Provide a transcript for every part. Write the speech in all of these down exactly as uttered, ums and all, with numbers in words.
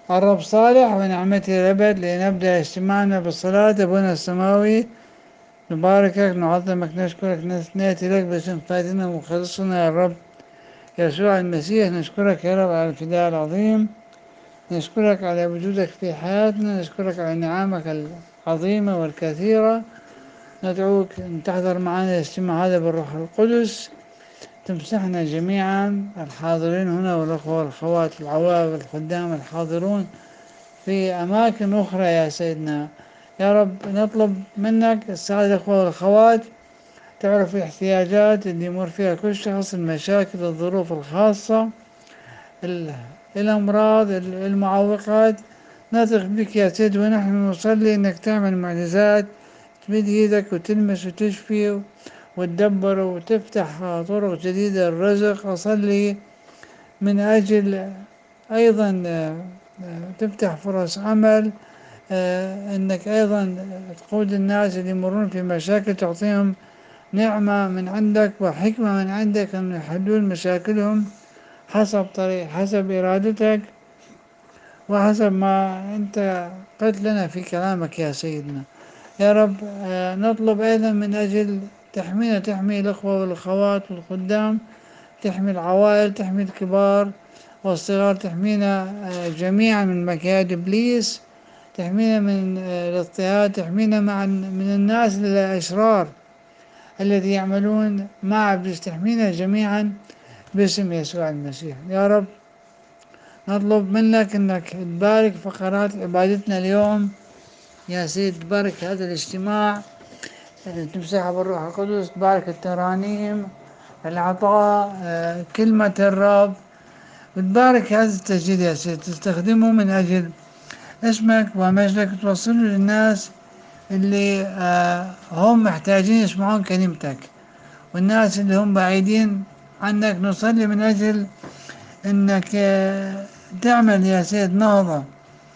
الرب صالح ونعمته الأبد. لنبدأ اجتماعنا بالصلاة. أبونا السماوي، نباركك، نعظمك، نشكرك، نأتي لك باسم فادنا ومخلصنا يا الرب يسوع المسيح. نشكرك يا رب على الفداء العظيم، نشكرك على وجودك في حياتنا، نشكرك على نعمك العظيمة والكثيرة. ندعوك أن تحضر معنا الاجتماع هذا بالروح القدس، تمسحنا جميعا الحاضرين هنا والأخوة والأخوات العوائل والخدام الحاضرون في أماكن أخرى يا سيدنا. يا رب نطلب منك السعادة الأخوة والأخوات، تعرف الاحتياجات اللي يمر فيها كل شخص، المشاكل، الظروف الخاصة، الأمراض، المعوقات. نثق بك يا سيد ونحن نصلي أنك تعمل معجزات، تمد يدك وتلمس وتشفي وتدبر وتفتح طرق جديدة للرزق. أصلي من أجل أيضا تفتح فرص عمل، أنك أيضا تقود الناس اللي يمرون في مشاكل، تعطيهم نعمة من عندك وحكمة من عندك أن يحلون مشاكلهم حسب طريق حسب إرادتك وحسب ما أنت قلت لنا في كلامك يا سيدنا. يا رب نطلب أيضا من أجل تحمينا، تحمي الأخوة والأخوات والخدام، تحمي العوائل، تحمي الكبار والصغار، تحمينا جميعا من مكائد إبليس، تحمينا من الاضطهاد، تحمينا مع من الناس الأشرار الذي يعملون مع إبليس، تحمينا جميعا باسم يسوع المسيح. يا رب نطلب منك أنك تبارك فقرات عبادتنا اليوم يا سيد، تبارك هذا الاجتماع، تمسحها بالروح القدس، تبارك الترانيم، العطاء، كلمة الرب، وتبارك هذا التسجيل يا سيد، تستخدمه من أجل اسمك ومجدك، توصله للناس اللي هم محتاجين يسمعون كلمتك، والناس اللي هم بعيدين عنك. نصلي من أجل أنك تعمل يا سيد نهضة،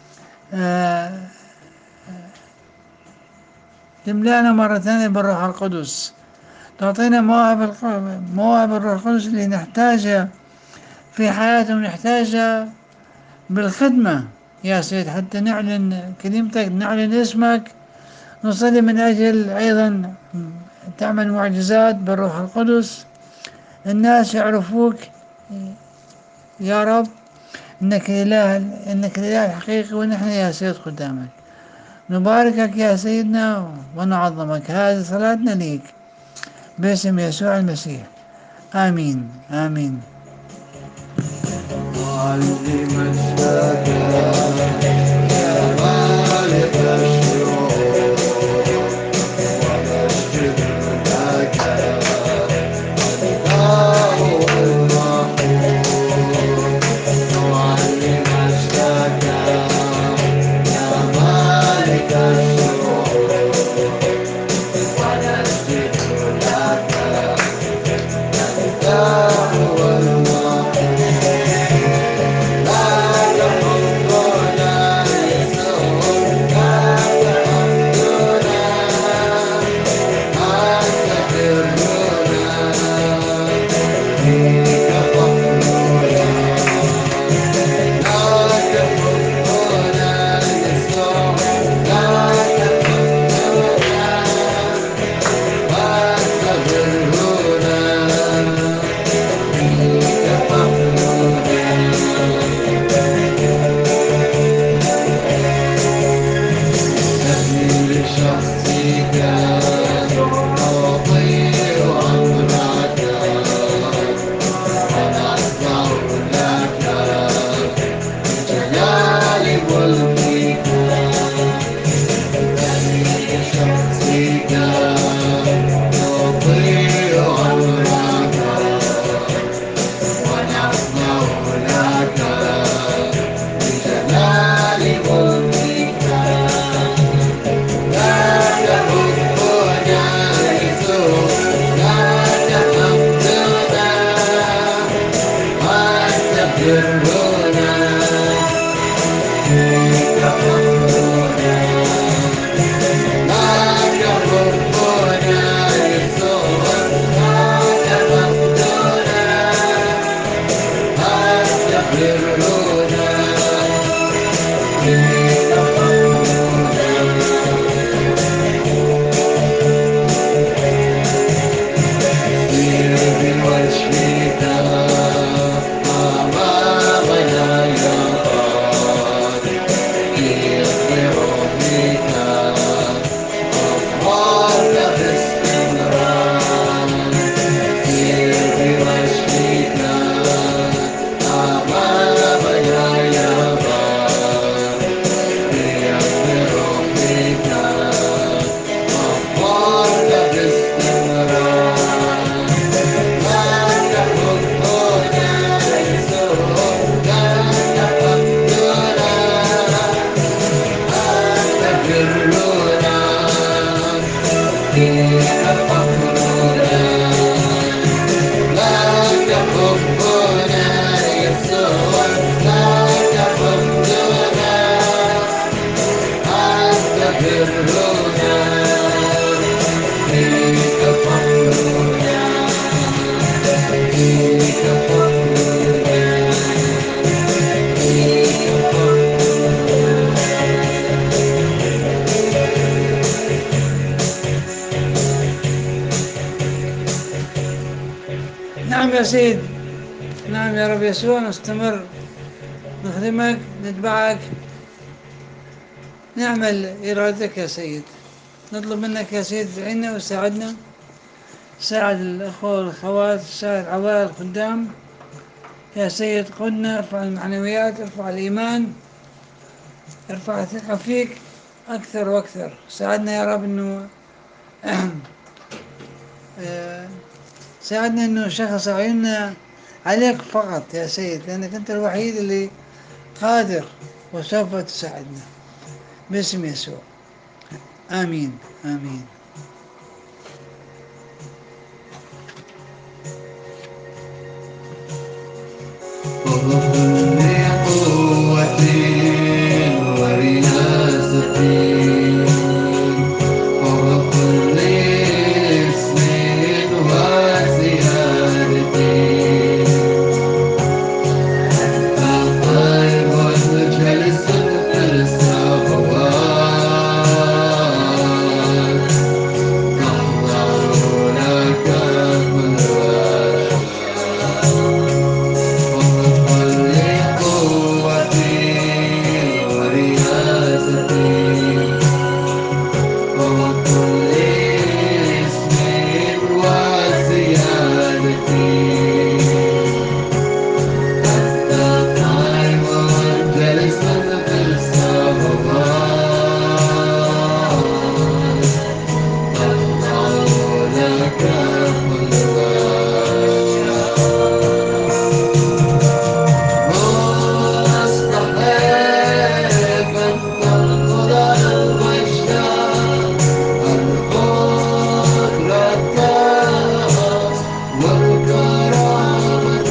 تملأنا مرة ثانية بالروح القدس، تعطينا مواهب مواهب الروح القدس اللي نحتاجها في حياتنا ونحتاجها بالخدمة يا سيد، حتى نعلن كلمتك، نعلن اسمك. نصلي من أجل أيضا تعمل معجزات بالروح القدس، الناس يعرفوك يا رب إنك إله، إنك الإله الحقيقي، ونحن يا سيد قدامك نباركك يا سيدنا ونعظمك. هذه صلاتنا ليك باسم يسوع المسيح، آمين آمين. معلم الشفاء يا مالك الشرور، ونسجد لك أنت هو المحبوب. معلم الشفاء يا مالك الشرور، ونسجد لك أنت هو المحبوب. لا سيد. نعم يا رب يسوع، نستمر نخدمك نتبعك، نعمل إرادتك يا سيد. نطلب منك يا سيد تعيننا وساعدنا، ساعد الأخوة والأخوات، ساعد عوائل الخدام يا سيد. قدنا، ارفع المعنويات، ارفع الإيمان، ارفع الثقة فيك أكثر وأكثر. ساعدنا يا رب أنه آه، ساعدنا أنه شخص عيوننا عليك فقط يا سيد، لأنك أنت الوحيد اللي قادر وسوف تساعدنا باسم يسوع. آمين آمين. وبكل قوة ورياسة وبكل اسم وزيادة القلب جالس في السماوات تخضع لك كل وبكل قوة ورياسة وبكل اسم وزيادة أنت قائم جالس في السماوات تخضع لك كل مستحق أن تأخذ المجد القدرة والكرامة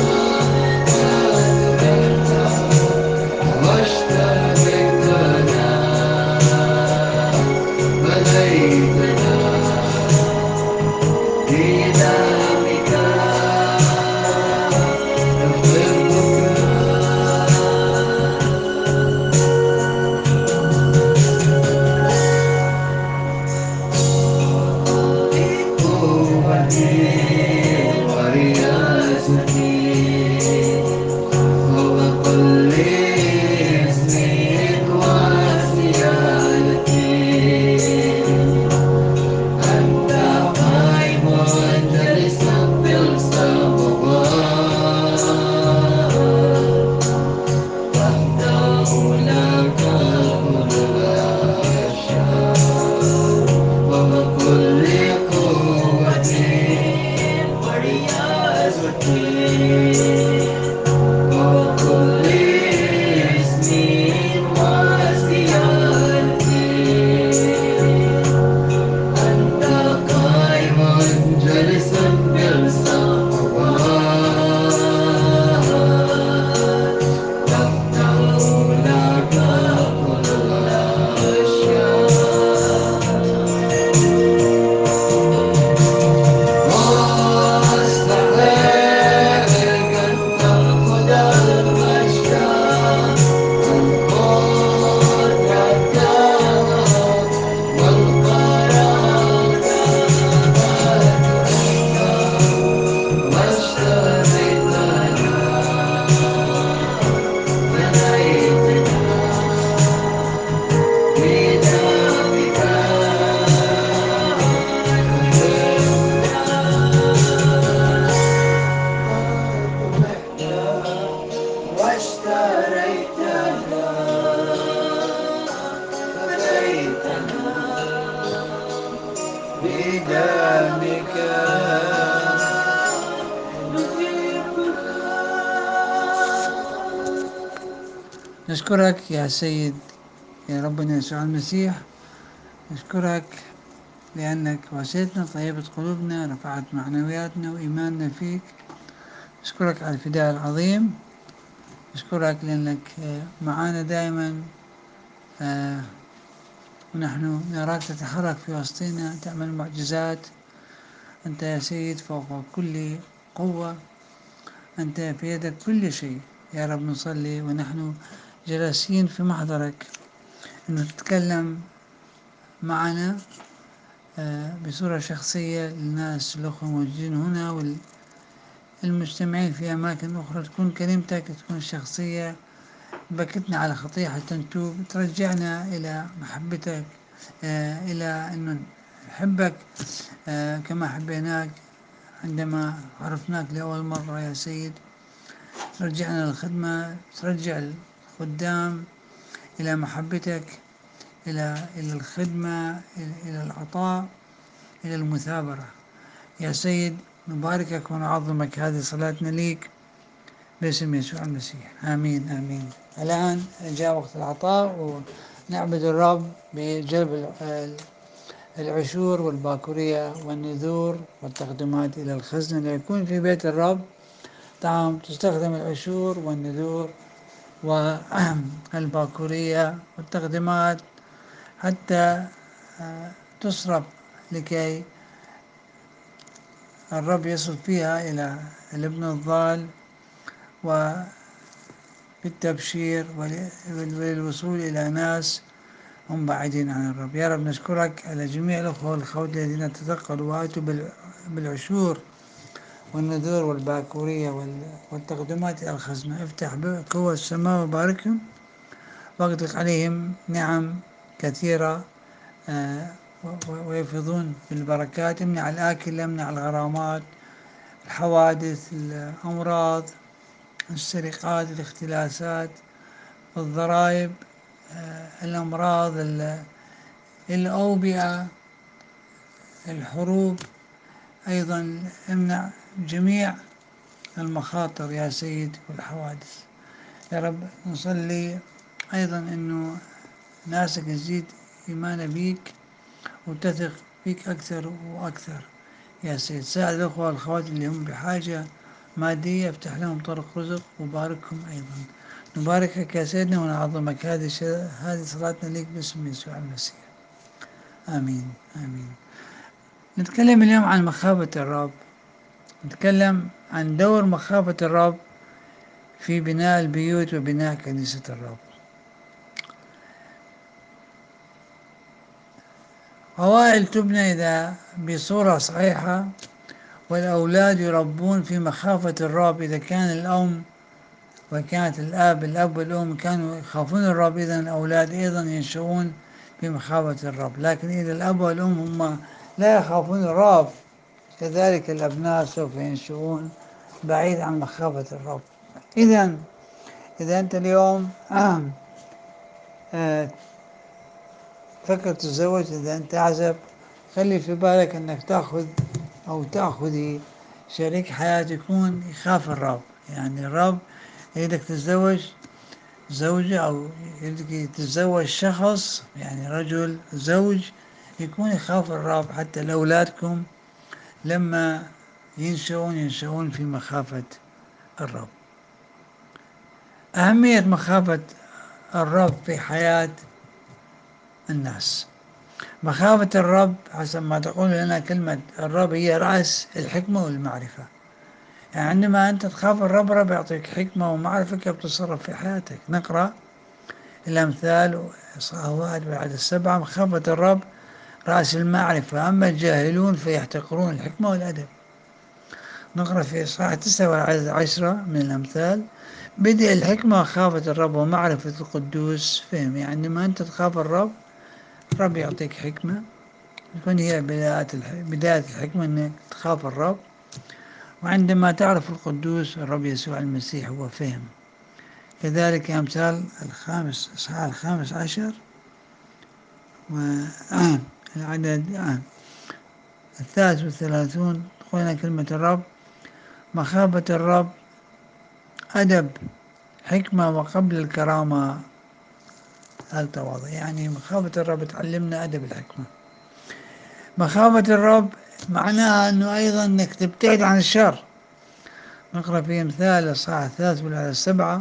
واشتريتنا مليتنا بدمك نحبك قوتي ورياستي وبكل اسم وسيادتي أنت قائم جالس في السماوات تخضع لك كل الأشياء وبكل قوة ورياستي وبكل اسم وسيادتي أنت قائم جالس في السماوات تخضع لك كل الأشياء مستحق أن تأخذ المجد القدرة والكرامة واشتريتنا مليتنا بدمك واشتريتنا فديتنا بدمك نشكرك يا سيد يا ربنا يسوع المسيح. نشكرك لأنك واسيتنا، طيبت قلوبنا، رفعت معنوياتنا وإيماننا فيك. نشكرك على الفداء العظيم. نشكرك لأنك آه، معنا دائما، آه، ونحن نراك تتحرك في وسطنا، تعمل معجزات. أنت يا سيد فوق كل قوة، أنت في يدك كل شيء يا رب. نصلي ونحن جالسين في محضرك أنه تتكلم معنا آه، بصورة شخصية للناس الأخوة الموجودين هنا المجتمعين في أماكن أخرى، تكون كلمتك، تكون شخصية بكتنا على خطيئة حتى نتوب، ترجعنا إلى محبتك، آه إلى أن نحبك آه كما حبيناك عندما عرفناك لأول مرة يا سيد. ترجعنا للخدمة، ترجع الخدام إلى محبتك، إلى إلى الخدمة، إلى إلى العطاء، إلى المثابرة يا سيد. نباركك ونعظمك، هذه صلاتنا ليك باسم يسوع المسيح، آمين آمين. الآن جاء وقت العطاء، ونعبد الرب بجلب العشور والباكورية والنذور والتقدمات إلى الخزنة ليكون في بيت الرب طعام. تستخدم العشور والنذور والباكورية والتقدمات حتى تصرف لكي الرب يصل فيها إلى الابن الضال وبالتبشير وللوصول إلى ناس هم بعيدين عن الرب. يا رب نشكرك على جميع الأخوة والأخوات الذين تثقلوا وآتوا بالعشور والنذور والباكورية والتقدمات إلى الخزنة. افتح قوى السماء وباركهم واغدق عليهم نعم كثيرة ويفيضون بالبركات. امنع الآكل، امنع الغرامات، الحوادث، الأمراض، السرقات، الاختلاسات، الضرائب، الأمراض، الأوبئة، الحروب. أيضا امنع جميع المخاطر يا سيد والحوادث. يا رب نصلي أيضا أنه ناسك تزيد إيمانا بيك وتثق فيك أكثر وأكثر يا سيد. ساعد الأخوة والأخوات اللي هم بحاجة مادية، افتح لهم طرق رزق وباركهم أيضا. نباركك يا سيدنا ونعظمك. هذه هذه صلاتنا ليك باسم يسوع المسيح، آمين آمين. نتكلم اليوم عن مخافة الرب. نتكلم عن دور مخافة الرب في بناء البيوت وبناء كنيسة الرب. عوائل تبنى إذا بصورة صحيحة، والأولاد يربون في مخافة الرب. إذا كان الأم وكانت الآب الأب والأم كانوا يخافون الرب، إذن الأولاد أيضا ينشؤون بمخافة الرب. لكن إذا الأب والأم هم لا يخافون الرب، كذلك الأبناء سوف ينشؤون بعيد عن مخافة الرب. إذن إذا أنت اليوم آه فكر تتزوج، إذا أنت أعزب، خلي في بالك أنك تأخذ أو تأخذي شريك حياة يكون يخاف الرب. يعني الرب يريدك تتزوج زوجة أو يريدك تتزوج شخص، يعني رجل زوج يكون يخاف الرب، حتى لأولادكم لما ينشؤون ينشؤون في مخافة الرب. أهمية مخافة الرب في حياة الناس. مخافة الرب حسب ما تقول لنا كلمة الرب هي رأس الحكمة والمعرفة. يعني عندما أنت تخاف الرب، رب يعطيك حكمة ومعرفة كيف تتصرف في حياتك. نقرأ الأمثال إصحاح واحد والعدد السبعة: مخافة الرب رأس المعرفة، أما الجاهلون فيحتقرون الحكمة والأدب. نقرأ في إصحاح تسعة والعدد عشرة من الأمثال: بدء الحكمة خافة الرب ومعرفة القدوس فهم. يعني عندما أنت تخاف الرب، الرب يعطيك حكمة، تكون هي بداية بداية الحكمة أنك تخاف الرب. وعندما تعرف القدوس الرب يسوع المسيح هو فهم. كذلك أمثال الخامس إصحاح الخامس عشر والعدد الثالث والثلاثون تقول لنا كلمة الرب: مخافة الرب أدب حكمة وقبل الكرامة التواضع. يعني مخافة الرب تعلمنا أدب الحكمة. مخافة الرب معناها أنه أيضا أنك تبتعد عن الشر. نقرأ في مثال الصحاح الثالث والعدد السبعة: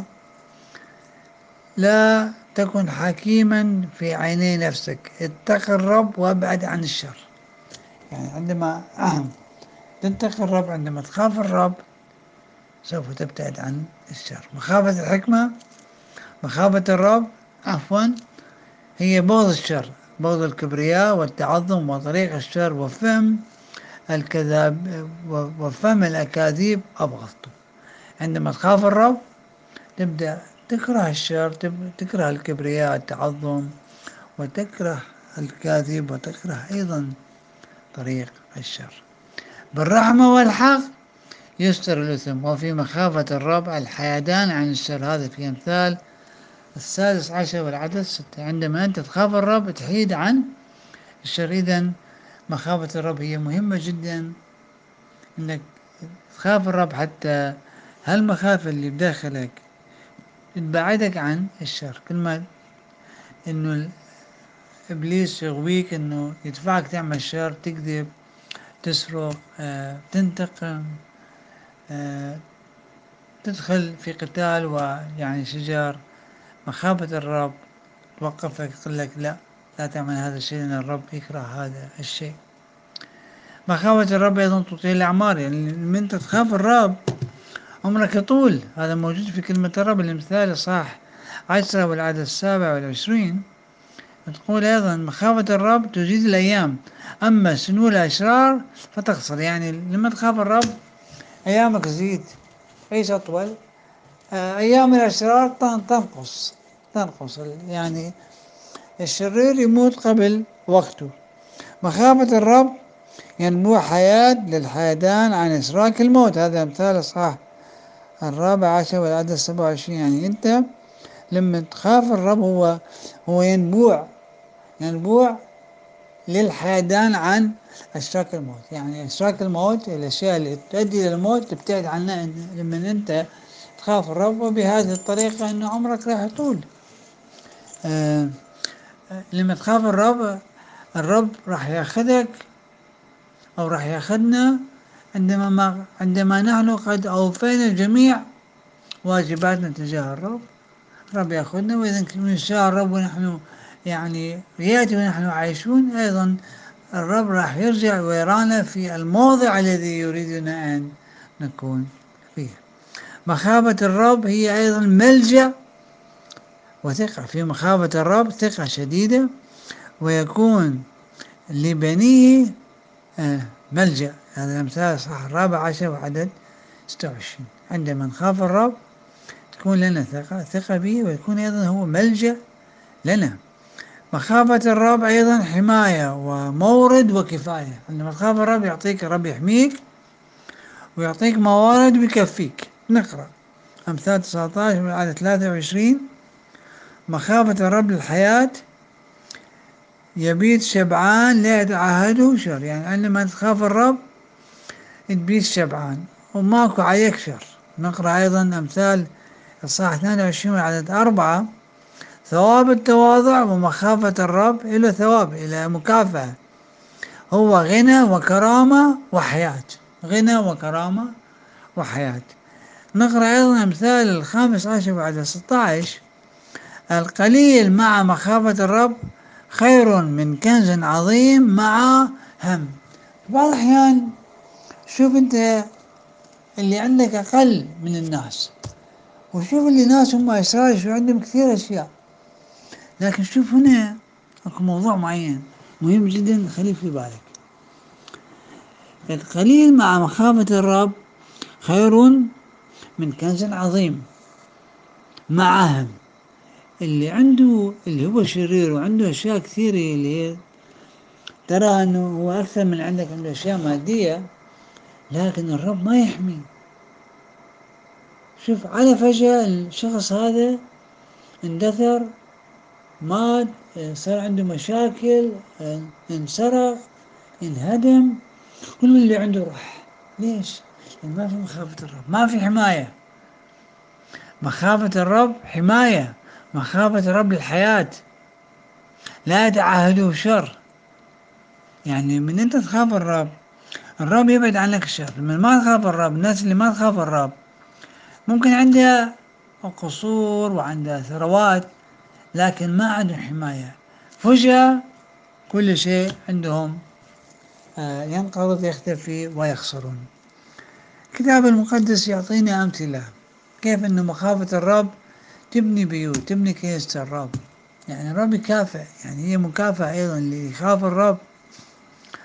لا تكن حكيما في عيني نفسك، اتق الرب وابعد عن الشر. يعني عندما تتقي الرب، عندما تخاف الرب، سوف تبتعد عن الشر. مخافة الحكمة مخافة الرب عفوا هي بغض الشر، بغض الكبرياء والتعظم وطريق الشر، وفهم الكذاب وفم الأكاذيب أبغضته. عندما تخاف الرب تبدأ تكره الشر، تكره الكبرياء، التعظم، وتكره الكاذب، وتكره أيضا طريق الشر. بالرحمة والحق يستر الإثم، وفي مخافة الرب الحيدان عن الشر. هذا في أمثال السادس عشر والعدد ستة. عندما أنت تخاف الرب تحيد عن الشر. إذن مخافة الرب هي مهمة جدا، أنك تخاف الرب حتى هالمخافة اللي بداخلك تبعدك عن الشر. كل ما إنه إبليس يغويك إنه يدفعك تعمل شر، تكذب، تسرق، آه، تنتقم، آه، تدخل في قتال ويعني شجار، مخافة الرب توقفك، تقول لك لا، لا تعمل هذا الشيء لأن الرب يكره هذا الشيء. مخافة الرب أيضا تطيل الأعمار، يعني من أنت تخاف الرب عمرك يطول. هذا موجود في كلمة الرب. الإمثال صح عشرة والعدد السابع والعشرين تقول أيضا مخافة الرب تزيد الأيام، أما سنو الأشرار فتقصر. يعني لما تخاف الرب أيامك تزيد، عيش أطول. آه، أيام الأشرار تنقص تنقص يعني الشرير يموت قبل وقته. مخافة الرب ينبوع حياة للحيدان عن إسراك الموت. هذا مثال صح الرابع عشر والعدد السبع وعشرين. يعني أنت لما تخاف الرب هو هو ينبوع ينبوع للحيدان عن إشراك الموت. يعني إشراك الموت، الأشياء اللي تؤدي إلى الموت تبتعد عنها لما أنت تخاف الرب، وبهذه الطريقة أن عمرك راح يطول. آه لما تخاف الرب، الرب راح ياخذك أو راح ياخذنا عندما ما عندما نحن قد أوفينا جميع واجباتنا تجاه الرب. الرب ياخذنا، وإذا إن شاء الرب ونحن يعني يأتي ونحن عايشون أيضا الرب راح يرجع ويرانا في الموضع الذي يريدنا أن نكون فيه. مخافة الرب هي أيضا ملجأ وثقة. في مخافة الرب ثقة شديدة، ويكون لبنيه آه ملجأ. هذا مثال صح الرابع عشر وعدد ستة وعشرين. عندما نخاف الرب تكون لنا ثقة ثقة به، ويكون أيضا هو ملجأ لنا. مخافة الرب أيضا حماية ومورد وكفاية. عندما تخاف الرب يعطيك الرب يحميك ويعطيك موارد ويكفيك. نقرأ أمثال تسعة عشر والعدد ثلاثة وعشرين. مخافة الرب للحياة يبيت شبعان لا يتعهده شر. يعني عندما تخاف الرب تبيت شبعان وماكو عليك شر. نقرأ أيضا أمثال الصحاح اثنين وعشرين والعدد أربعة. ثواب التواضع ومخافة الرب إلى ثواب، إلى مكافأة، هو غنى وكرامة وحياة. غنى وكرامة وحياة. نقرأ أيضا أمثال الخامس عشر وعدد ستة عشر. القليل مع مخافة الرب خير من كنز عظيم مع هم. بعض الأحيان شوف أنت اللي عندك أقل من الناس، وشوف اللي ناس هم أسرار شو عندهم كثير أشياء، لكن شوف هنا أكو موضوع معين مهم جدا خليه في بالك. القليل مع مخافة الرب خير من كنز عظيم مع هم. اللي عنده اللي هو شرير وعنده أشياء كثيرة اللي ترى أنه هو أكثر من عندك، عنده أشياء مادية، لكن الرب ما يحمي. شوف على فجأة الشخص هذا اندثر، مات، صار عنده مشاكل، انسرق، انهدم، كل اللي عنده راح. ليش؟ لأن ما في مخافة الرب، ما في حماية. مخافة الرب حماية، مخافة الرب للحياة، لا يتعهده شر. يعني من أنت تخاف الرب الرب يبعد عنك الشر. من ما تخاف الرب، الناس اللي ما تخاف الرب ممكن عندها قصور وعندها ثروات، لكن ما عندهم حماية. فجأة كل شيء عندهم ينقرض، يختفي، ويخسرون. الكتاب المقدس يعطينا أمثلة كيف أن مخافة الرب تبني بيوت، تبني كنيسة الرب. يعني الرب يكافئ، يعني هي مكافأة أيضا اللي يخاف الرب.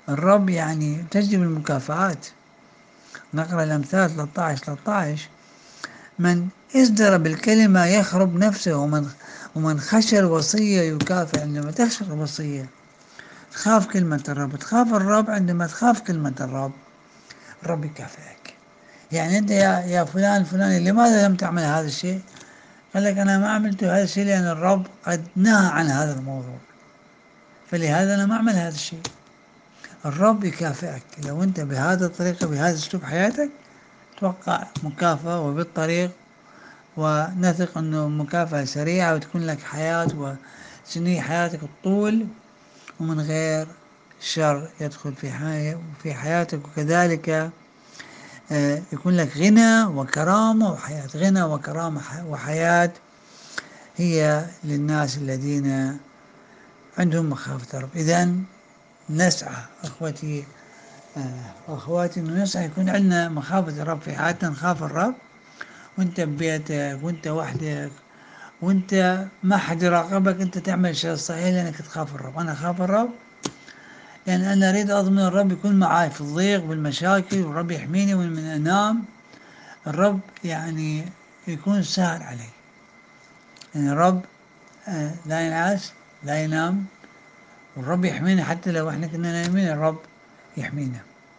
الرب يعني تجلب المكافآت. نقرأ الأمثال ثلاثة عشر ثلاثة عشر: من ازدر بالكلمة يخرب نفسه، ومن ومن خشى الوصية يكافئ. عندما تخشى الوصية تخاف كلمة الرب، تخاف الرب، عندما تخاف كلمة الرب الرب يكافئك. يعني أنت يا يا فلان الفلاني لماذا لم تعمل هذا الشيء؟ قال لك أنا ما عملت هذا الشيء لأن الرب قد نهى عن هذا الموضوع، فلهذا أنا ما أعمل هذا الشيء. الرب يكافئك لو أنت بهذه الطريقة، بهذا أسلوب حياتك، توقع مكافأة وبالطريق، ونثق أنه مكافأة سريعة وتكون لك حياة وسنين حياتك الطول، ومن غير شر يدخل في حياة في حياتك. وكذلك آه، يكون لك غنى وكرامة وحياة. غنى وكرامة وحياة هي للناس الذين عندهم مخافة الرب. إذن نسعى أخوتي آه، وأخواتي أنه نسعى يكون عندنا مخافة الرب في حياتنا. نخاف الرب وانت ببيتك وانت وحدك وانت ما حد يراقبك، انت تعمل الشيء الصحيح لانك تخاف الرب. انا اخاف الرب لان انا اريد اضمن الرب يكون معي في الضيق بالمشاكل، والرب يحميني من انام. الرب يعني يكون سهل علي، يعني الرب آه، لا ينعس لا ينام، والرب يحمينا حتى لو احنا كنا نايمين الرب يحمينا.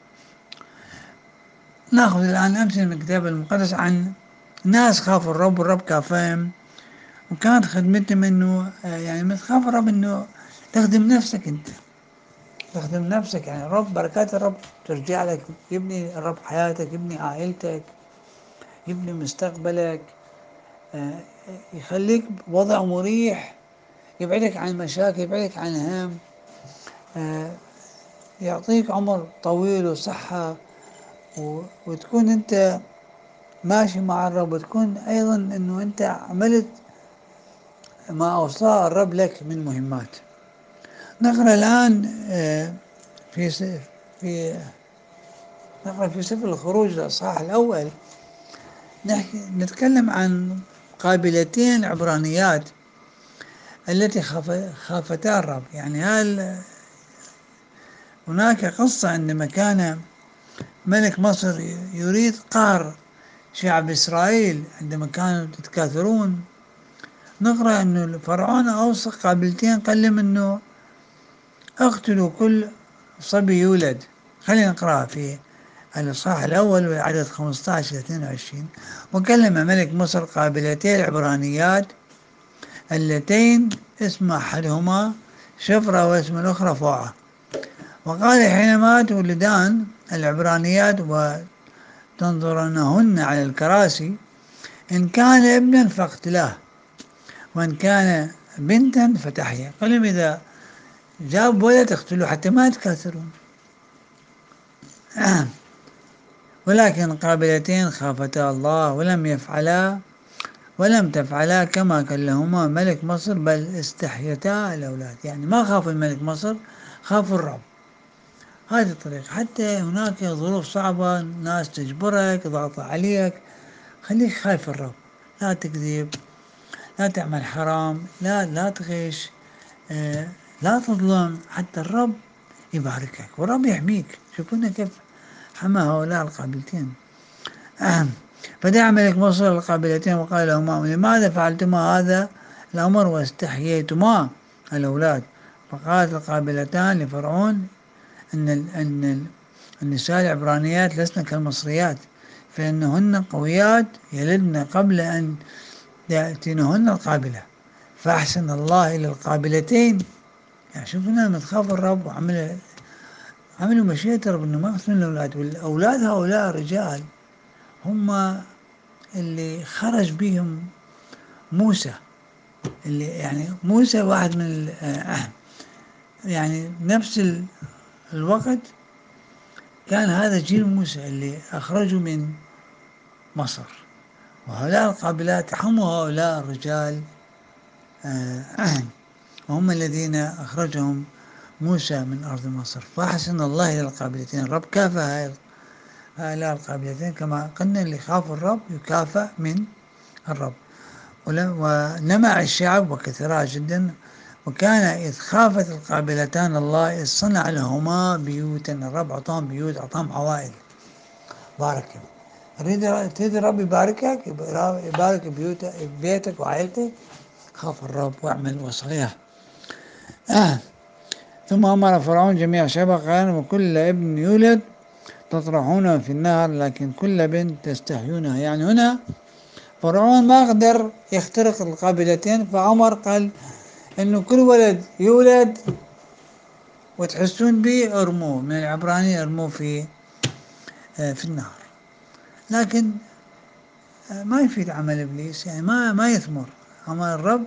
ناخذ الان امثله من الكتاب المقدس عن ناس خافوا الرب والرب كافاهم، وكانت خدمتهم انه آه، يعني ما تخاف الرب انه تخدم نفسك. انت تخدم نفسك، يعني الرب بركات الرب ترجع لك، يبني الرب حياتك، يبني عائلتك، يبني مستقبلك، آه، يخليك بوضع مريح، يبعدك عن مشاكل، يبعدك عن هم، آه، يعطيك عمر طويل وصحة، و- وتكون انت ماشي مع الرب، وتكون ايضا انه انت عملت ما اوصاه الرب لك من مهمات. نقرأ الآن آه، في س- في نقرأ في سفر الخروج الأصحاح الأول. نحكي نتكلم عن قابلتين عبرانيات التي خاف- خافتا الرب. يعني هل هناك قصة عندما كان ملك مصر يريد قهر شعب إسرائيل عندما كانوا يتكاثرون، نقرأ أنه فرعون أوصى قابلتين، قال لهم أنه اقتلوا كل صبي يولد. خلينا نقرأ في الإصحاح الأول وعدد خمسة عشر إلى اثنين وعشرين: وكلم ملك مصر قابلتي العبرانيات اللتين اسم أحدهما شفرة واسم الأخرى فوعة، وقال حينما تولدان العبرانيات وتنظرنهن على الكراسي، إن كان ابنا فاقتلاه، وإن كان بنتا فتحيا. قال لهم إذا جاب ولد اقتلوه حتى ما يتكاثرون. ولكن قابلتين خافتا الله ولم يفعلا ولم تفعلا كما كلهما ملك مصر، بل استحيتا الأولاد. يعني ما خافوا الملك مصر، خافوا الرب. هذه الطريقة. حتى هناك ظروف صعبة، ناس تجبرك، ضغط عليك، خليك خايف الرب. لا تكذب، لا تعمل حرام، لا لا تغش، آه لا تظلم، حتى الرب يباركك والرب يحميك. شوفونا كيف حمى هؤلاء القابلتين. أهم. فدعا ملك مصر القابلتين وقال لهما: لماذا فعلتما هذا الأمر واستحييتما الأولاد؟ فقالت القابلتان لفرعون أن ال أن ال النساء العبرانيات لسن كالمصريات، فإنهن قويات يلدن قبل أن يأتينهن القابلة، فأحسن الله إلى القابلتين. يعني شوفنا لما تخاف الرب وعمل عملوا مشيئة الرب إنه ما يقتلون الأولاد. والأولاد هؤلاء الرجال هم اللي خرج بهم موسى، اللي يعني موسى واحد من آه، يعني نفس الوقت كان هذا جيل موسى اللي أخرجوا من مصر. وهؤلاء القابلات حموا هؤلاء الرجال، آه، وهم الذين أخرجهم موسى من أرض مصر. فأحسن الله إلى القابلتين. الرب كافأ هؤلاء القابلتين، كما قلنا اللي خاف الرب يكافأ من الرب. ونمع الشعب وكثرها جدا، وكان إذ خافت القابلتان الله إذ صنع لهما بيوتا. الرب أعطاهم بيوت، أعطاهم عوائل، بارك. تريد تريد الرب يباركك، يبارك بيوتك بيتك وعائلتك، خاف الرب واعمل وصاياه. آه. ثم أمر فرعون جميع شعبه قال: وكل ابن يولد تطرحونه في النهر، لكن كل بنت تستحيونها. يعني هنا فرعون ما قدر يخترق القابلتين، فأمر قال إنه كل ولد يولد وتحسون به ارموه، من العبراني ارموه في آه في النهر. لكن آه ما يفيد عمل إبليس، يعني ما ما يثمر. عمل الرب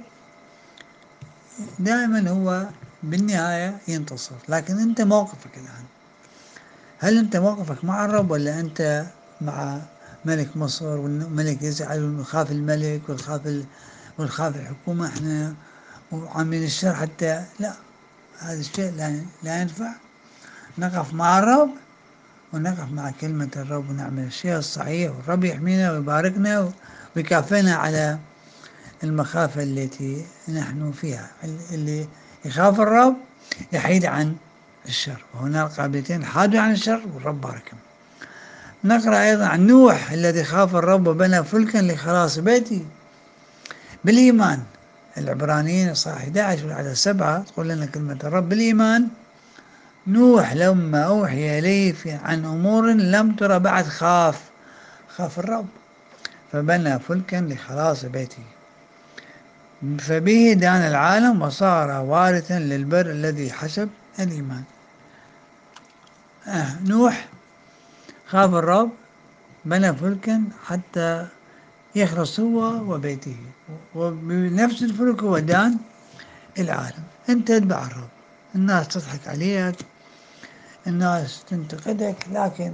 دائما هو بالنهاية ينتصر. لكن أنت موقفك الآن، هل أنت موقفك مع الرب ولا أنت مع ملك مصر؟ والملك يزعل ونخاف الملك ونخاف ال... ونخاف الحكومة احنا وعاملين الشر حتى لا، هذا الشيء لا, لا ينفع. نقف مع الرب ونقف مع كلمة الرب ونعمل الشيء الصحيح، والرب يحمينا ويباركنا ويكافئنا على المخافة التي نحن فيها. اللي يخاف الرب يحيد عن الشر، وهنا القابلتين حادوا عن الشر والرب باركهم. نقرأ أيضا عن نوح الذي خاف الرب وبنى فلكا لخلاص بيته بالإيمان. العبرانيين صح أحد عشر والعدد سبعة تقول لنا كلمة الرب: بالإيمان نوح لما أوحي إليه عن أمور لم ترى بعد خاف خاف الرب فبنى فلكا لخلاص بيته، فبه دان العالم وصار وارثا للبر الذي حسب الإيمان. آه نوح خاف الرب، بنى فلكا حتى يخلص هو وبيته، وبنفس الفلك هو دان العالم. أنت تتبع الرب، الناس تضحك عليك، الناس تنتقدك، لكن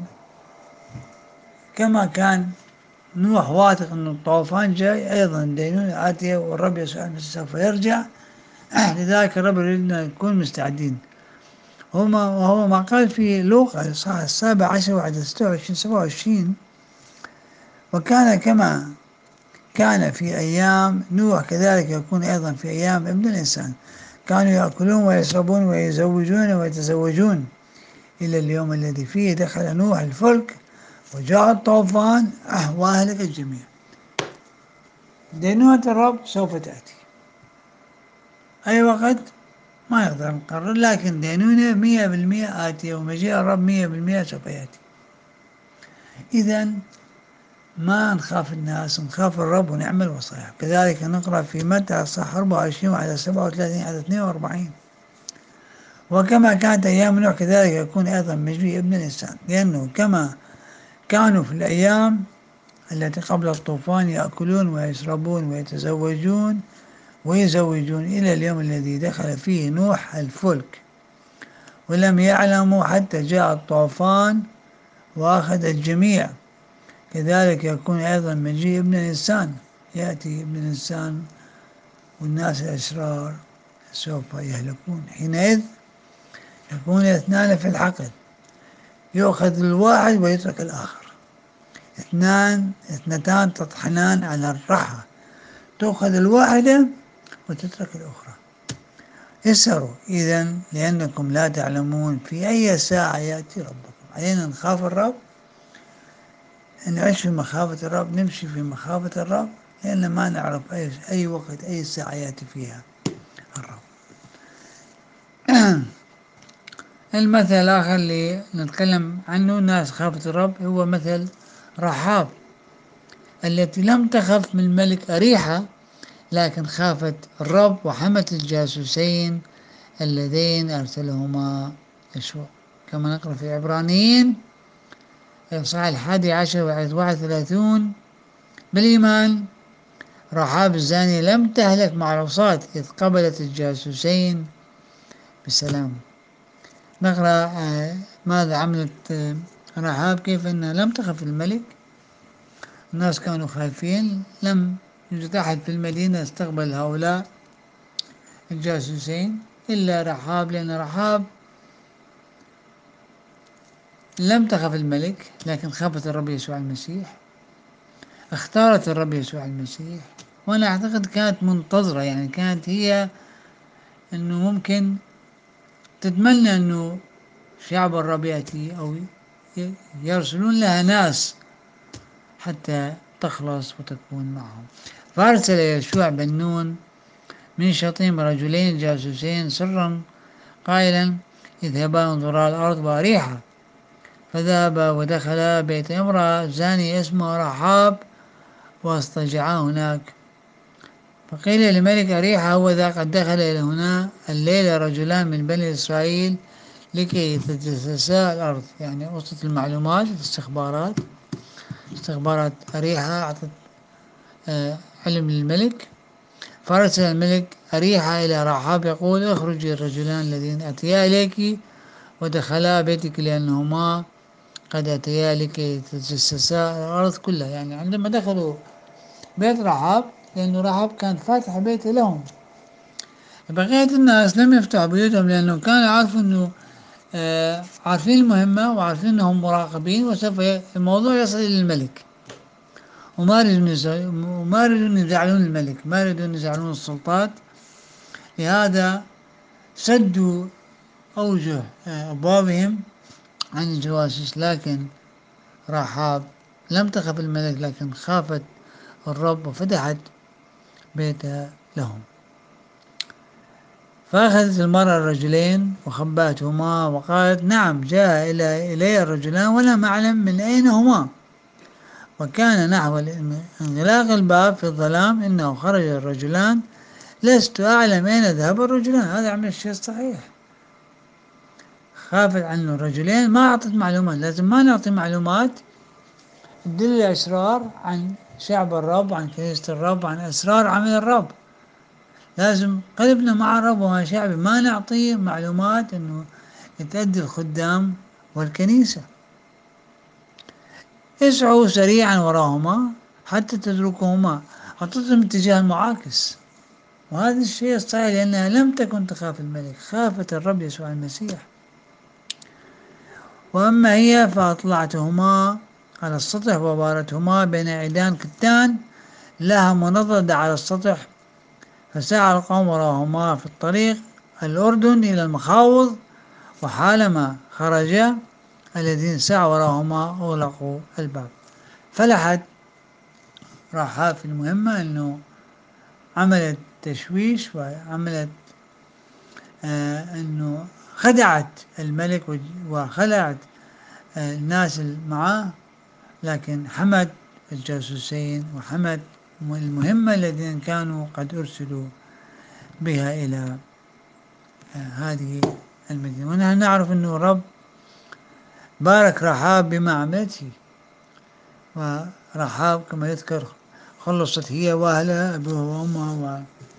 كما كان نوح واثق أن الطوفان جاي، أيضا الدينونة آتية والرب يسوع المسيح سوف يرجع. لذلك الرب يريدنا نكون مستعدين. هما وهو ما قال في لوقا الإصحاح السابع عشر وعدد ستة وعشرين سبعة وعشرين: وكان كما كان في أيام نوح كذلك يكون أيضا في أيام ابن الإنسان، كانوا يأكلون ويشربون ويزوجون ويتزوجون إلى اليوم الذي فيه دخل نوح الفلك وجاء الطوفان وأهلك الجميع. دينونة الرب سوف تأتي أي وقت ما يقدر نقرر، لكن دينونة مية بالمية آتية، ومجيء الرب مية بالمية سوف يأتي. إذن ما نخاف الناس، نخاف الرب ونعمل وصاياه. كذلك نقرأ في متى صح أربعة وعشرين وعلى سبعة وثلاثين على اثنين وأربعين: وكما كانت أيام نوح كذلك يكون أيضا مجيء ابن الإنسان، لأنه كما كانوا في الأيام التي قبل الطوفان يأكلون ويشربون ويتزوجون ويزوجون إلى اليوم الذي دخل فيه نوح الفلك، ولم يعلموا حتى جاء الطوفان وأخذ الجميع، كذلك يكون أيضا مجيء ابن الإنسان. يأتي ابن الإنسان والناس الأشرار سوف يهلكون، حينئذ يكون اثنان في الحقل، يؤخذ الواحد ويترك الآخر. اثنان اثنتان تطحنان على الرحى، تأخذ الواحدة وتترك الأخرى. اسهروا إذن لأنكم لا تعلمون في أي ساعة يأتي ربكم. علينا نخاف الرب، نعيش في مخافة الرب، نمشي في مخافة الرب، لأن ما نعرف أي, أي وقت أي ساعة يأتي فيها الرب. المثل الآخر اللي نتكلم عنه ناس خافت الرب هو مثل رحاب التي لم تخف من الملك أريحة، لكن خافت الرب وحمت الجاسوسين اللذين أرسلهما يشوع، كما نقرأ في عبرانيين الإصحاح الحادي عشر وعدد واحد وثلاثون: بالإيمان رحاب الزانية لم تهلك مع العصاة إذ قبلت الجاسوسين بسلام. نقرأ ماذا عملت رحاب، كيف أنها لم تخف الملك، الناس كانوا خايفين، لم يوجد أحد في المدينة استقبل هؤلاء الجاسوسين إلا رحاب، لأن رحاب لم تخف الملك لكن خافت الرب يسوع المسيح، اختارت الرب يسوع المسيح، وأنا أعتقد كانت منتظرة، يعني كانت هي أنه ممكن تتمنى أنه شعب الرب يأتي أو ي- يرسلون لها ناس حتى تخلص وتكون معهم. فأرسل يشوع بن نون من شطيم رجلين جاسوسين سرا قائلا اذهبا انظرا الأرض وأريحا. فذهب ودخل بيت امرأة زانية اسمها رحاب واضطجعا هناك. فقيل لملك أريحا هوذا قد دخل إلى هنا الليلة رجلان من بني إسرائيل لكي يتجسسا الأرض. يعني وسط المعلومات الاستخبارات، استخبارات أريحا أعطت آه، علم للملك. فأرسل الملك أريحا إلى رحاب يقول اخرجي الرجلان الذين أتيا إليك ودخلا بيتك لأنهما قد أتيا لكي يتجسسا الأرض كلها. يعني عندما دخلوا بيت رحاب، لأنه رحاب كانت فاتحة بيت لهم، بقية الناس لم يفتحوا بيوتهم لأنه كانوا يعرفوا أنه آه عارفين المهمة وعارفين أنهم مراقبين وسوف الموضوع يصل إلى الملك، وما يريدون وما يريدون يزعلون الملك، ما يريدون يزعلون السلطات. لهذا سدوا أوجه آه أبوابهم عن الجواسيس. لكن رحاب لم تخف الملك، لكن خافت الرب وفتحت بيتها لهم. فأخذت المرأة الرجلين وخبأتهما وقالت نعم جاء إلى إلي الرجلان ولم أعلم من أين هما. وكان نحو انغلاق الباب في الظلام إنه خرج الرجلان لست أعلم أين ذهب الرجلان. هذا عمل الشيء الصحيح. خافت عن الرجلين، ما أعطت معلومات. لازم ما نعطي معلومات تدل أسرار عن شعب الرب، عن كنيسة الرب، عن أسرار عمل الرب. لازم قلبنا مع الرب ومع شعبه، ما نعطيه معلومات انه تؤدي الخدام والكنيسة. اسعوا سريعا وراهما حتى تدركهما. أعطتهم اتجاه معاكس، وهذا الشيء الصحيح، لأنها لم تكن تخاف الملك، خافت الرب يسوع المسيح. وأما هي فأطلعتهما على السطح وبارتهما بين عيدان كتان لها منضدة على السطح. فسعى القوم وراهما في الطريق الأردن إلى المخاوض، وحالما خرجا الذين سعوا وراهما أغلقوا الباب. فلحت رحاب في المهمة أنه عملت تشويش وعملت آه أنه خدعت الملك وخدعت آه الناس معه، لكن حمت الجاسوسين وحمت المهمة الذين كانوا قد أرسلوا بها إلى آه هذه المدينة. ونحن نعرف أنه الرب بارك رحاب بما عملته. ورحاب كما يذكر خلصت هي وأهلها أبوها وأمها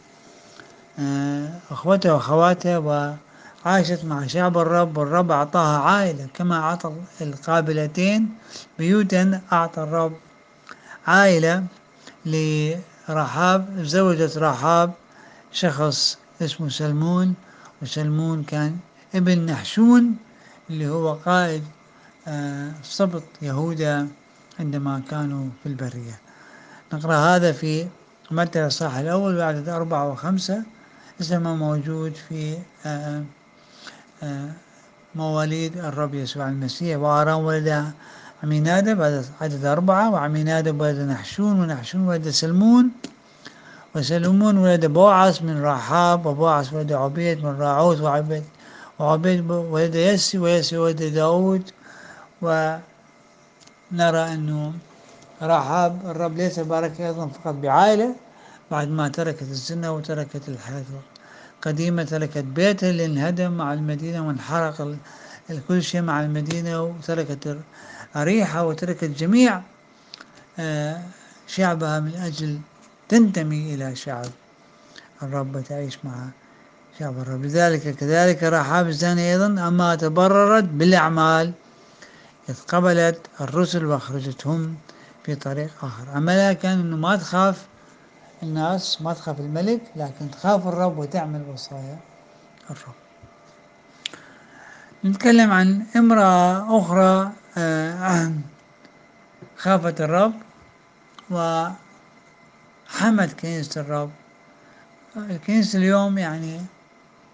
وأخوتها وأخواتها وعاشت مع شعب الرب. والرب أعطاها عائلة كما أعطى القابلتين بيوتا، أعطى الرب عائلة لرحاب. زوجت رحاب شخص اسمه سلمون، وسلمون كان ابن نحشون اللي هو قائد سبط يهوذا عندما كانوا في البرية. نقرأ هذا في متى الإصحاح الأول وعدد أربعة وخمسة، مثل ما موجود في آآ آآ مواليد الرب يسوع المسيح. وآرام ولد عمينادب عدد أربعة، وعمينادب ولد نحشون، ونحشون ولد سلمون، وسلمون ولد بوعز من رحاب، وبوعز ولد عبيد من راعوث، وعبيد وعبيد ولد يسي، ويسي ولد داود. ونرى أنه رحاب الرب ليس بارك أيضا فقط بعائلة، بعد ما تركت الزنا وتركت الحياة القديمة، تركت بيتها اللي انهدم مع المدينة وانحرق كل شيء مع المدينة، وتركت أريحة وتركت جميع شعبها من أجل تنتمي إلى شعب الرب وتعيش مع شعب الرب. لذلك كذلك رحاب الزانية أيضا، أما تبررت بالأعمال إذ قبلت الرسل وأخرجتهم في طريق آخر. عملها كان أنه ما تخاف الناس، ما تخاف الملك، لكن تخاف الرب وتعمل وصايا الرب. نتكلم عن امرأة أخرى خافت الرب وحمت كنيسة الرب. الكنيسة اليوم يعني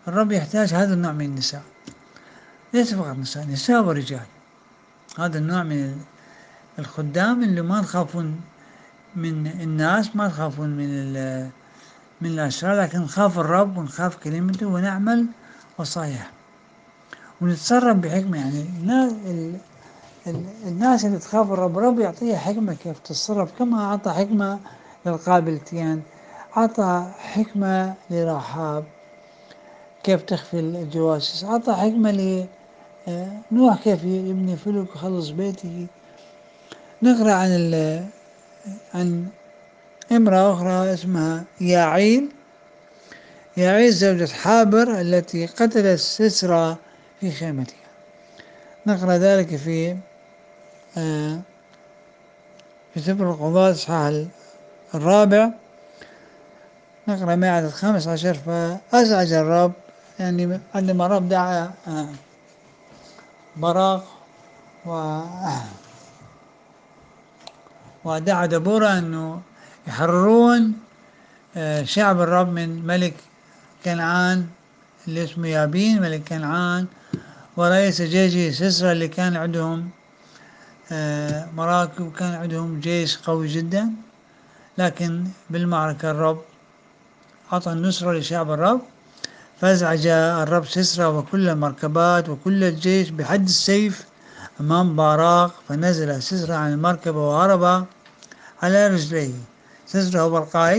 الرب يحتاج هذا النوع من النساء، ليس فقط نساء، نساء ورجال. هذا النوع من الخدام اللي ما تخافون من الناس، ما تخافون من من الأشرار، لكن نخاف الرب ونخاف كلمته ونعمل وصاياه ونتصرف بحكمة. يعني الناس, الناس اللي تخاف الرب، الرب يعطيها حكمة كيف تتصرف، كما أعطى حكمة للقابلتين، أعطى حكمة لرحاب كيف تخفي الجواسيس، أعطى حكمة لنوح كيف يبني فلك ويخلص بيته. نقرأ عن عن امرأة أخرى اسمها ياعيل، ياعيل زوجة حابر التي قتلت سسرى في خيمتها. نقرأ ذلك في آه في سفر القضاء الإصحاح الرابع، نقرأ من عدد خمس عشر. فأزعج الرب، يعني عندما الرب دعا آه براق و ودعا دبورة أنه يحررون آه شعب الرب من ملك كنعان اللي اسمه يابين ملك كنعان، ورئيس جيشه سسرى اللي كان عندهم آه مراكب وكان عندهم جيش قوي جدا. لكن بالمعركة الرب أعطى النصرة لشعب الرب، فازعج الرب سسرى وكل المركبات وكل الجيش بحد السيف أمام باراق، فنزل سسرى عن المركبة وهرب على رجليه. سسرى هو القائد،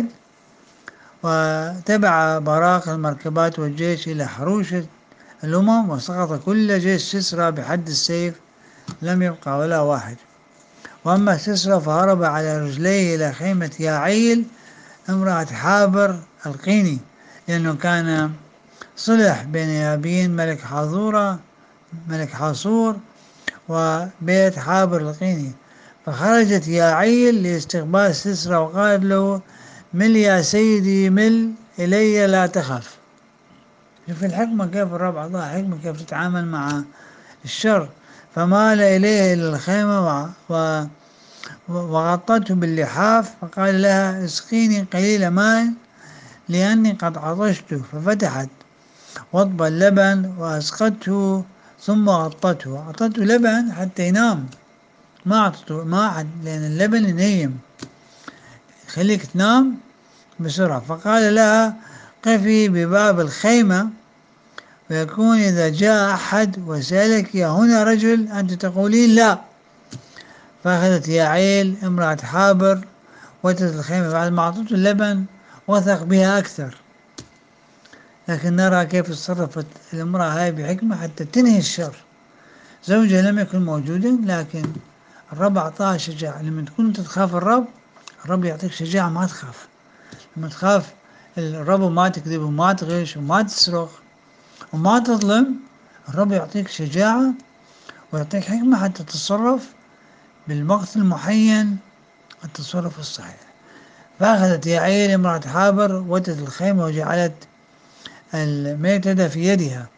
وتبع باراق المركبات والجيش إلى حروشة الأمم، وسقط كل جيش سسرى بحد السيف، لم يبقى ولا واحد. وأما سسرى فهرب على رجليه إلى خيمة ياعيل امرأة حابر القيني، لأنه كان صلح بين يابين ملك حاضورة ملك حاصور وبيت حابر القيني. فخرجت ياعيل لاستقبال سسرى وقالت له: مل يا سيدي مل إلي لا تخف. شوف الحكمة كيف الرب أعطاها حكمة كيف تتعامل مع الشر. فمال إليه إلى الخيمة و وغطته باللحاف، فقال لها: اسقيني قليل ماء لأني قد عطشت. ففتحت وضب اللبن وأسقته ثم غطته، أعطته لبن حتى ينام، ما أعطته ماء لأن اللبن ينيم يخليك تنام بسرعة. فقال لها: قفي بباب الخيمة، ويكون إذا جاء أحد وسألك: يا هنا رجل؟ أنت تقولين لا. فأخذت ياعيل امرأة حابر وتت الخيمة بعد ما أعطته اللبن، وثق بها أكثر. لكن نرى كيف تصرفت الامرأة هاي بحكمة حتى تنهي الشر. زوجها لم يكن موجودا، لكن الرب أعطاها شجاعة. لما تكون أنت تخاف الرب، الرب يعطيك شجاعة ما تخاف. لما تخاف الرب وما تكذب وما تغش وما تصرخ وما تظلم، الرب يعطيك شجاعة ويعطيك حكمة حتى تتصرف بالوقت المحين التصرف الصحيح. فأخذت ياعيل امرأة حابر وتت الخيمة وجعلت الميتة في يدها،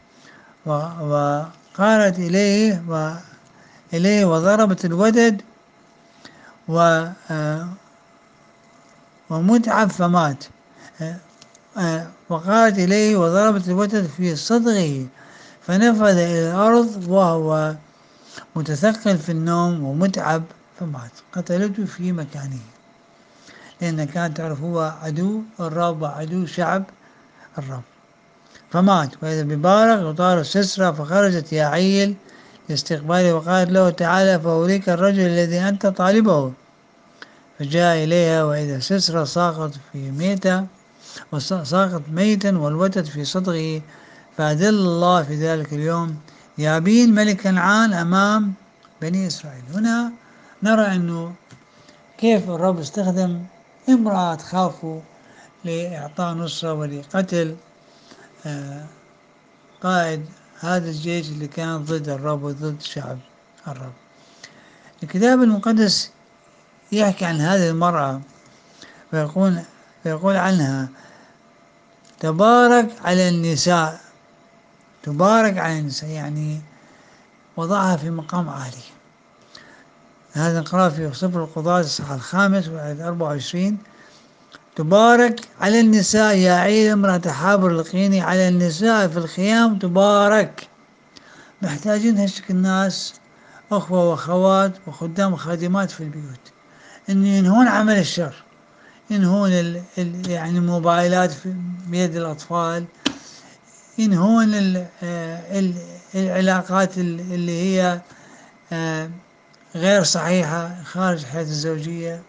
وقالت إليه وإليه وضربت الودد ومتعب فمات. وقالت إليه وضربت الودد في صدغه فنفذ إلى الأرض وهو متثقل في النوم ومتعب فمات. قتلته في مكانه، لأن كانت تعرف هو عدو الرب وعدو شعب الرب، فمات. وإذا ببارق يطار سسرى، فخرجت ياعيل لاستقباله وقالت له: تعالى فأريك الرجل الذي أنت طالبه. فجاء إليها وإذا سسرى ساقط في ميتة وساقط ميتا والوتد في صدغه. فأذل الله في ذلك اليوم يابين ملك كنعان أمام بني إسرائيل. هنا نرى أنه كيف الرب استخدم امرأة تخافه لإعطاء نصرة ولقتل آه قائد هذا الجيش اللي كان ضد الرب وضد شعب الرب. الكتاب المقدس يحكي عن هذه المرأة فيقول, فيقول عنها: تبارك على النساء. تبارك على النساء يعني وضعها في مقام عالي. هذا نقرأ في سفر القضاء الإصحاح الخامس وآية أربعة وعشرين: تبارك على النساء يا عيل امرأة حابر القيني، على النساء في الخيام تبارك. محتاجين هشك الناس، أخوة وأخوات وخدام وخادمات في البيوت، إن ينهون عمل الشر، ينهون ال ال يعني الموبايلات في بيد الأطفال، ينهون ال ال العلاقات اللي هي غير صحيحة خارج الحياة الزوجية،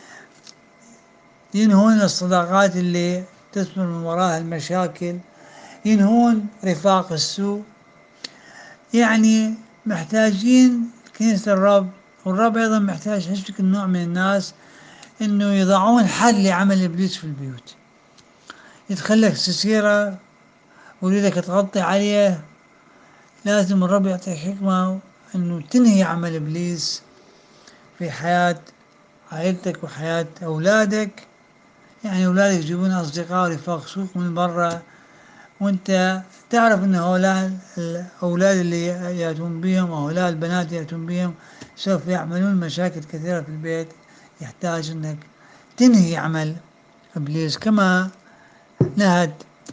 ينهون الصداقات اللي تثمر من وراها المشاكل، ينهون رفاق السوء. يعني محتاجين كنيسة الرب، والرب أيضا محتاج هشك النوع من الناس إنه يضعون حد لعمل إبليس في البيوت. يدخلك سيرة ويريدك تغطي عليه، لازم الرب يعطيك حكمة إنه تنهي عمل إبليس في حياة عائلتك وحياة أولادك. يعني أولادك يجيبون أصدقاء ورفاق سوق من برا، وأنت تعرف أن هؤلاء الأولاد اللي يأتون بهم أو هؤلاء البنات يأتون بهم سوف يعملون مشاكل كثيرة في البيت. يحتاج أنك تنهي عمل إبليس كما نهت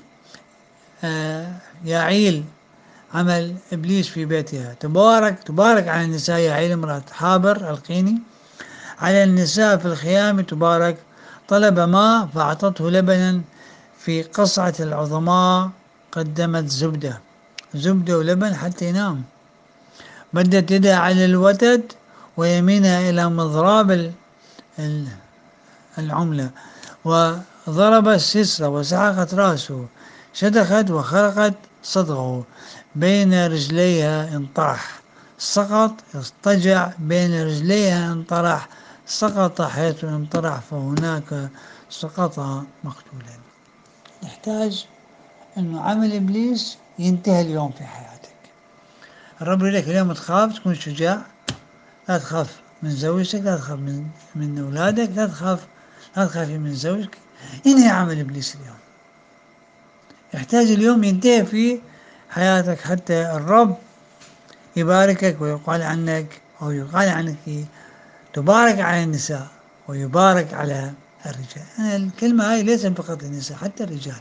آه يعيل عمل إبليس في بيتها. تبارك تبارك على النساء يعيل امرأة حابر القيني، على النساء في الخيام تبارك. طلب ماء فأعطته لبنا، في قصعة العظماء قدمت زبدة، زبدة ولبن حتى ينام. مدت يدها على الوتد ويمينها إلى مضراب العملة، وضرب السسر وسحقت رأسه، شدخت وخرقت صدغه، بين رجليها انطرح سقط، اضطجع بين رجليها انطرح سقط، حيث انطرح فهناك سقط مقتولا. نحتاج أنه عمل إبليس ينتهي اليوم في حياتك. الرب يقول لك اليوم تخاف تكون شجاع، لا تخاف من زوجتك، لا تخاف من من أولادك، لا تخاف لا تخافي من زوجك. انهي عمل إبليس اليوم. يحتاج اليوم ينتهي في حياتك حتى الرب يباركك ويقال عنك أو يقال عنك تبارك على النساء ويبارك على الرجال. أنا الكلمة هاي ليس فقط للنساء، حتى الرجال.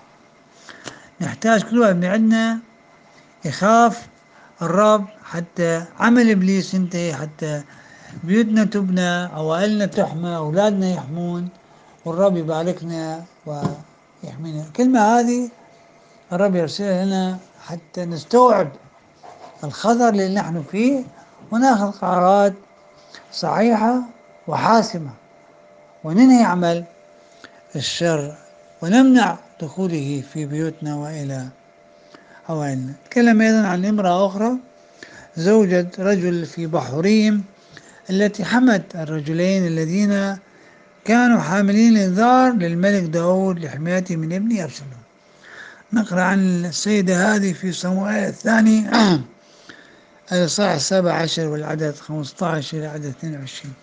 نحتاج كل واحد من عندنا يخاف الرب حتى عمل إبليس ينتهي، حتى بيوتنا تبنى، عوائلنا تحمى، أولادنا يحمون، والرب يباركنا ويحمينا. الكلمة هذه الرب يرسلها لنا حتى نستوعب الخطر اللي نحن فيه وناخذ قرارات صحيحة وحاسمة، وننهي عمل الشر ونمنع دخوله في بيوتنا وإلى عوائلنا. تكلم أيضا عن امرأة أخرى، زوجة رجل في بحوريم، التي حمت الرجلين الذين كانوا حاملين انذار للملك داود لحمايته من ابن أبشالوم. نقرأ عن السيدة هذه في صموئيل الثاني الإصحاح السابع عشر والعدد خمسة عشر إلى عدد اثنين وعشرين.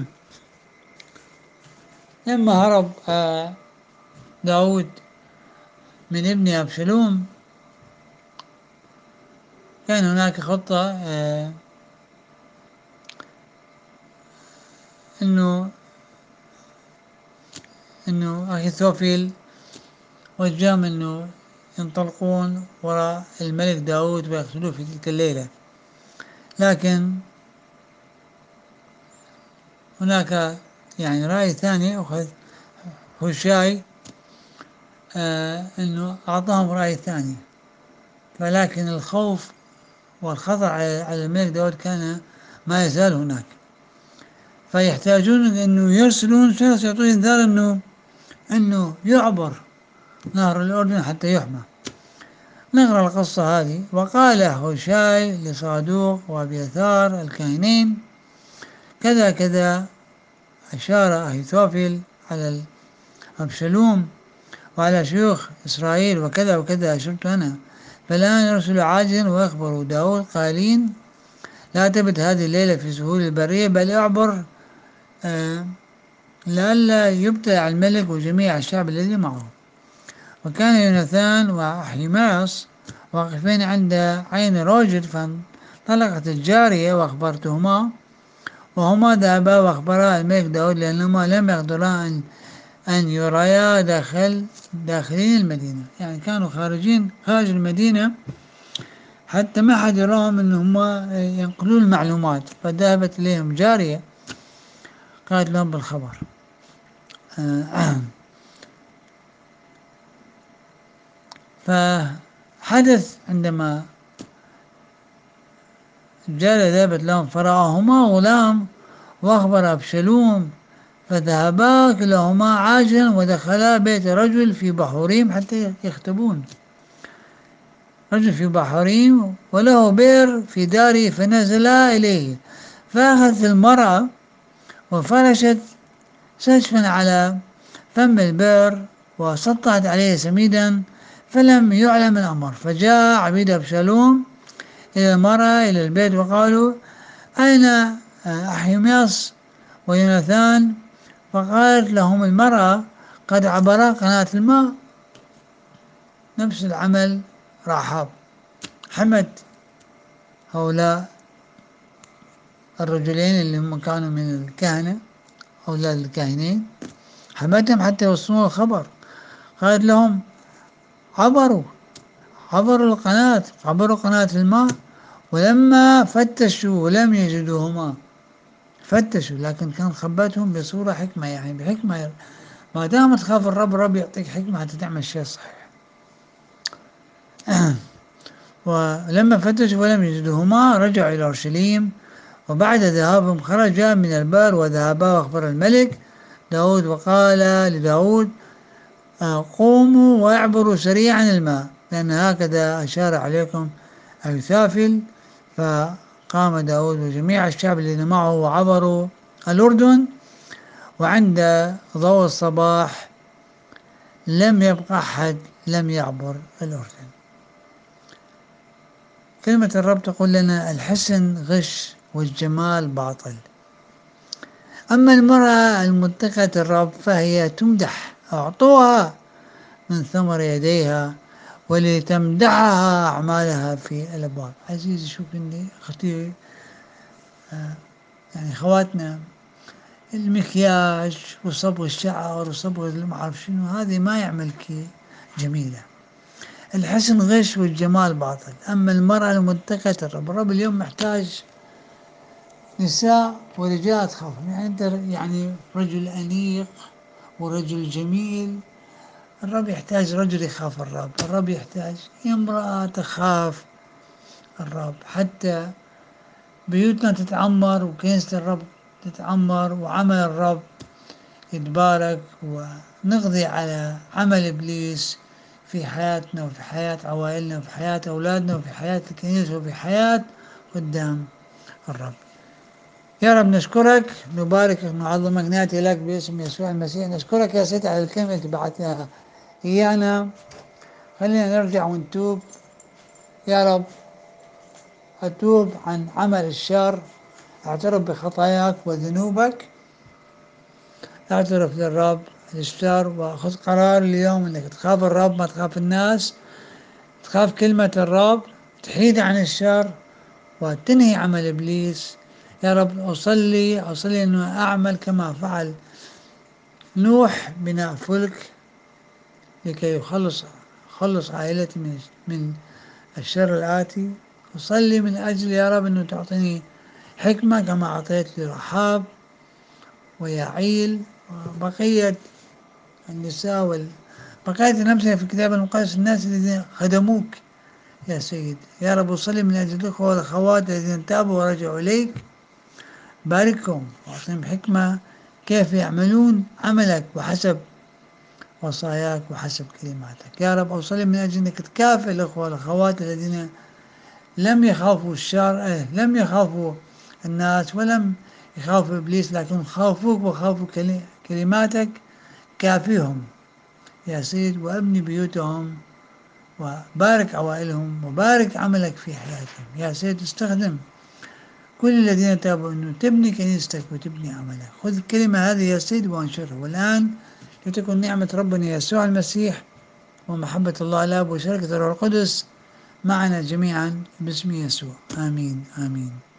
لما هرب داود من ابن أبشالوم كان هناك خطة انه انه اخيثوفيل وجاهم انه ينطلقون وراء الملك داود ويقتلوه في تلك الليلة، لكن هناك يعني رأي ثاني أخذ هوشاي آه انه اعطاهم رأي ثاني، ولكن الخوف والخطر على الملك داود كان ما يزال هناك، فيحتاجون انه يرسلون شخص يعطوه انذار انه انه يعبر نهر الأردن حتى يحمى. نقرأ القصة هذه. وقال هوشاي لصادوق وأبيثار الكاهنين كذا كذا أشار أهيثوفيل على أبشالوم وعلى شيوخ إسرائيل، وكذا وكذا أشرت أنا، فالآن يرسل عاجلا ويخبر داود قائلين لا تبت هذه الليلة في سهول البرية، بل اعبر آه لئلا يبتلع الملك وجميع الشعب الذي معه. وكان يوناثان وأحيماس واقفين عند عين روجل، فانطلقت الجارية وأخبرتهما، وهما ذهبا وأخبرا الملك داود، لأنهما لم يقدرا أن أن يريا داخل داخلين المدينة، يعني كانوا خارجين خارج المدينة حتى ما حد يراهم أن هم ينقلون المعلومات. فذهبت إليهم جارية قالت لهم بالخبر. فحدث عندما الجارية ذهبت لهم فرآهما غلام وأخبر أبشلوم، فذهبا كلاهما عاجلا ودخلا بيت رجل في بحوريم حتى يختبون. رجل في بحوريم وله بئر في داره، فنزلا إليه، فأخذت المرأة وفرشت سجفا على فم البئر وسطعت عليه سميدا، فلم يعلم الأمر. فجاء عبيد أبشالوم إلى المرأة إلى البيت وقالوا: أين أحيمياص ويوناثان؟ فقالت لهم المرأة: قد عبرا قناة الماء. نفس العمل رحاب، حمد هؤلاء الرجلين اللي هم كانوا من الكهنة، أولاد الكاهنين، حمدهم حتى يوصلون الخبر. قالت لهم: عبروا عبروا القناة عبروا قناة الماء، ولما فتشوا ولم يجدوهما. فتشوا لكن كان خبتهم بصورة حكمة، يعني بحكمة. ما دام تخاف الرب، الرب يعطيك حكمة حتى تعمل الشيء الصحيح. ولما فتشوا ولم يجدوهما رجعوا إلى أورشليم. وبعد ذهابهم خرجا من البئر وذهبا وأخبر الملك داود، وقال لداود: قوموا واعبروا سريعا الماء، لأن هكذا أشار عليكم أيوثافل. فقام داود وجميع الشعب الذين معه وعبروا الأردن، وعند ضوء الصباح لم يبقى أحد لم يعبر الأردن. كلمة الرب تقول لنا: الحسن غش والجمال باطل. أما المرأة المتقية الرب فهي تمدح، أعطوها من ثمر يديها ولتمدحها أعمالها في الأبواب. عزيزي، شوف إني أختي، آه يعني خواتنا، المكياج وصبغ الشعر وصبغ المعرف شنو، هذه ما يعملك جميلة. الحسن غش والجمال باطل. أما المرأة المتقية الرب، الرب اليوم محتاج نساء ورجال تخاف. يعني أنت يعني رجل أنيق ورجل جميل، الرب يحتاج رجل يخاف الرب. الرب يحتاج امرأة تخاف الرب حتى بيوتنا تتعمر وكنيسة الرب تتعمر وعمل الرب يتبارك، ونقضي على عمل إبليس في حياتنا وفي حياة عوائلنا وفي حياة أولادنا وفي حياة الكنيسة وفي حياة قدام الرب. يا رب نشكرك، نباركك، نعظمك، نأتي لك باسم يسوع المسيح. نشكرك يا سيد على الكلمة اللي بعثناها إيانا. خلينا نرجع ونتوب يا رب. أتوب عن عمل الشر، اعترف بخطاياك وذنوبك، اعترف للرب الشر، وخذ قرار اليوم انك تخاف الرب، ما تخاف الناس، تخاف كلمة الرب، تحيد عن الشر وتنهي عمل إبليس. يا رب أصلي أصلي أنه أعمل كما فعل نوح بناء فلك لكي يخلص خلص عائلتي من من الشر الآتي. أصلي من أجل يا رب أنه تعطيني حكمة كما أعطيت لرحاب ويعيل وبقية النساء وال بقية نفسها في الكتاب المقدس، الناس الذين خدموك يا سيد. يا رب أصلي من أجل الأخوة والأخوات الذين تابوا ورجعوا إليك، باركهم وأعطيهم حكمة كيف يعملون عملك وحسب وصاياك وحسب كلماتك. يا رب أصلي من أجل أنك تكافئ الأخوة والأخوات الذين لم يخافوا الشر، اه لم يخافوا الناس ولم يخافوا إبليس، لكن خافوك وخافوا كلماتك. كافيهم يا سيد، وابني بيوتهم وبارك عوائلهم وبارك عملك في حياتهم يا سيد. استخدم كل الذين تابوا أنه تبني كنيستك وتبني عملك. خذ الكلمة هذه يا سيد وانشرها. والآن لتكن نعمة ربنا يسوع المسيح ومحبة الله الآب وشركة الروح القدس معنا جميعا باسم يسوع. آمين آمين.